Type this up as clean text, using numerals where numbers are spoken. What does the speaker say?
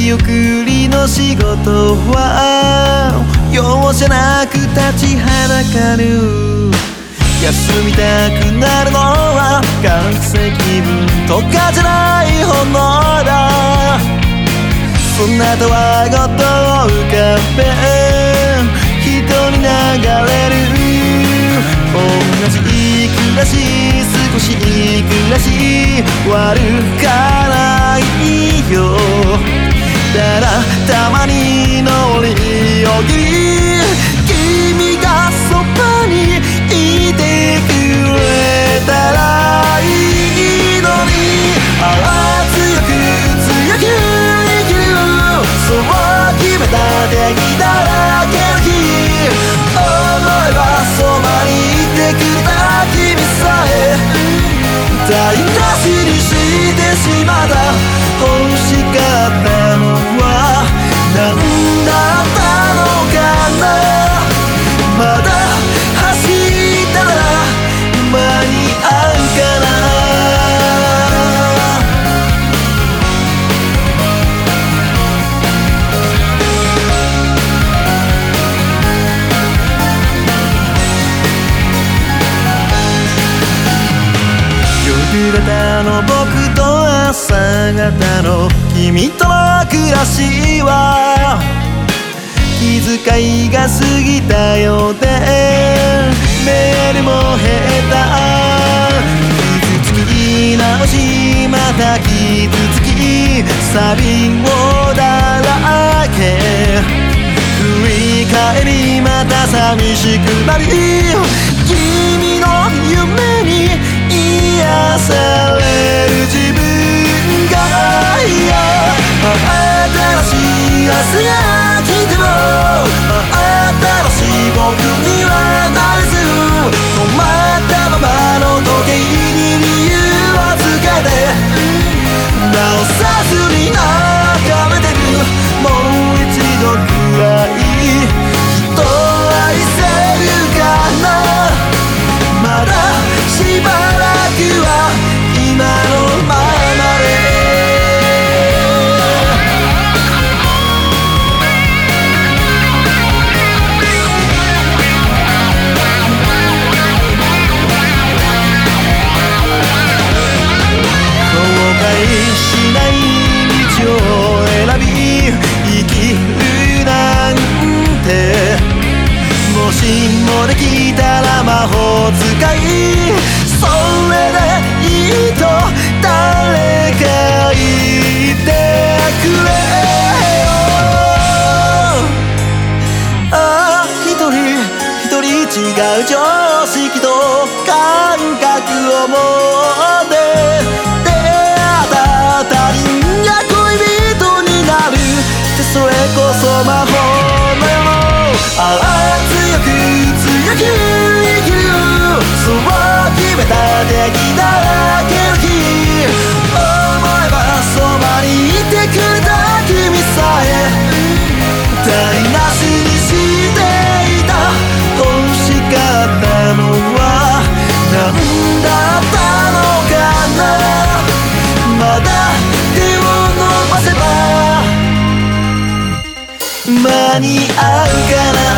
見送りの仕事は容赦なく立ちはだかる。休みたくなるのは学生気分とかじゃない本能だ。そんなたわごとを浮かべ人に流れる。同じ暮らし少し暮らし悪かないよ。ただたまに乗りよぎ君がそばにいてくれたらいいのに。ああ強く強く生きる、そう決めた敵だらけの日。思えばそばにいてくれた君さえ台無しにしてしまった。欲しかったのは何だったのかな。まだ走ったら間に合うかな。夕方の僕と朝方の君との暮らしは気遣いが過ぎたようでメールも減った。傷つき直しまた傷つきサビをだらけ。振り返りまた寂しくなり君の夢に癒される自分が嫌。新しい明日が来ても新しい僕にはなれず止まったままの時計に理由をつけて直さずに眺めてる。もう一度くらい人を愛せるかな。まだしばらくは今のままで。後悔しない道を選び生きるなんて。もしもできたら魔法使いそれでいいと誰か言ってくれよ。ああ一人一人違う常識と感覚を持って出会った他人が恋人になるってそれこそ魔法のよ。ああ強く強く生きる、そう決めた敵だらけの日。思えばそばにいてくれた君さえ台無しにしていた。欲しかったのは何だったのかな。まだ手を伸ばせば間に合うかな。